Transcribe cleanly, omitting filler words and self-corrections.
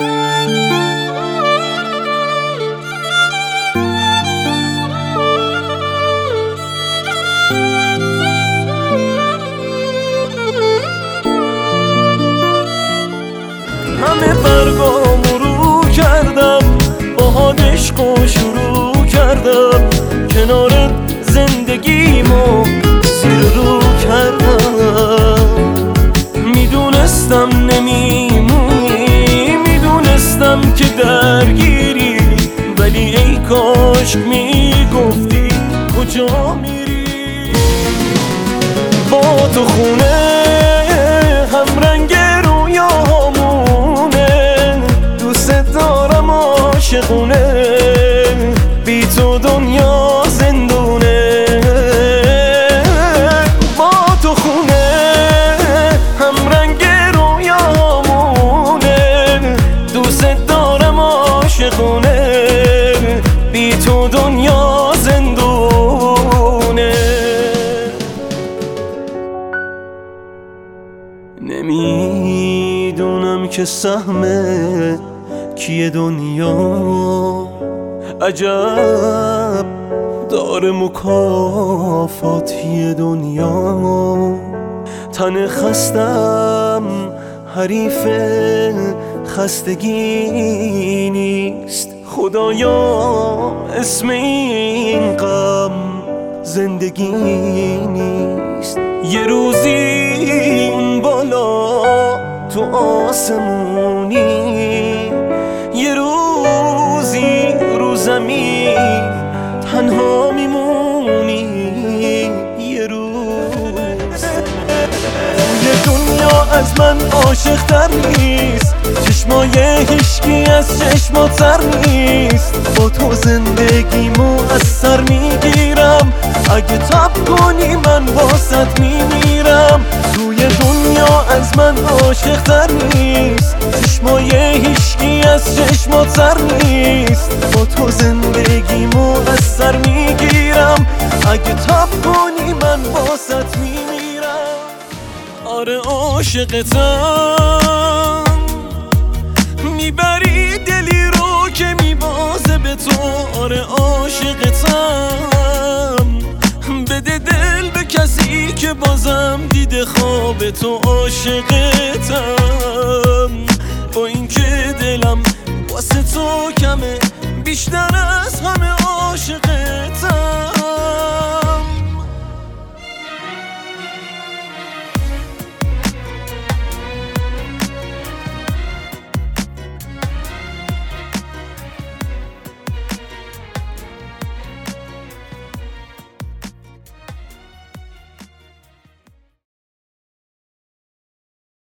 همه برگامو رو کردم، باهات عشقو شروع کردم، کنار زندگیمو زیر رو کردم. میدونستم نمیمونی، میدونستم که درگیری، ولی ای کاش میگفتی کجا میری. با تو خونه همرنگ رویامونه، دوست دارم عاشقونه، بی تو دنیا زندونه. با تو خونه همرنگ رویامونه، دوست دارم عاشقونه، بی تو دنیا زندونه. نمیدونم که سهم کیه دنیا، عجب داره مکافاتی دنیا. تن خستم حریف خستگی نیست، خدایا اسم این غم زندگی نیست. یه روزی اون بالا تو آسمونی، یه روزی رو زمین تنها میمونی. یه روز توی دنیا از من عاشق تر نیست، چشمای هیچکی از چشمات سر نیست. با تو زندگیمو از سر میگیرم، اگه تب کنی من واسط میمیرم. توی دنیا از من عاشق تر نیست، چشمای هیچکی از چشمات سر نیست. با تو زندگیمو از سر میگیرم، اگه تب کنی من واسط میمیرم. آره عاشقتم، میبری دلی رو که میبازه به تو. آره عاشقتم، بده دل به کسی که بازم دیده خواب تو. عاشقتم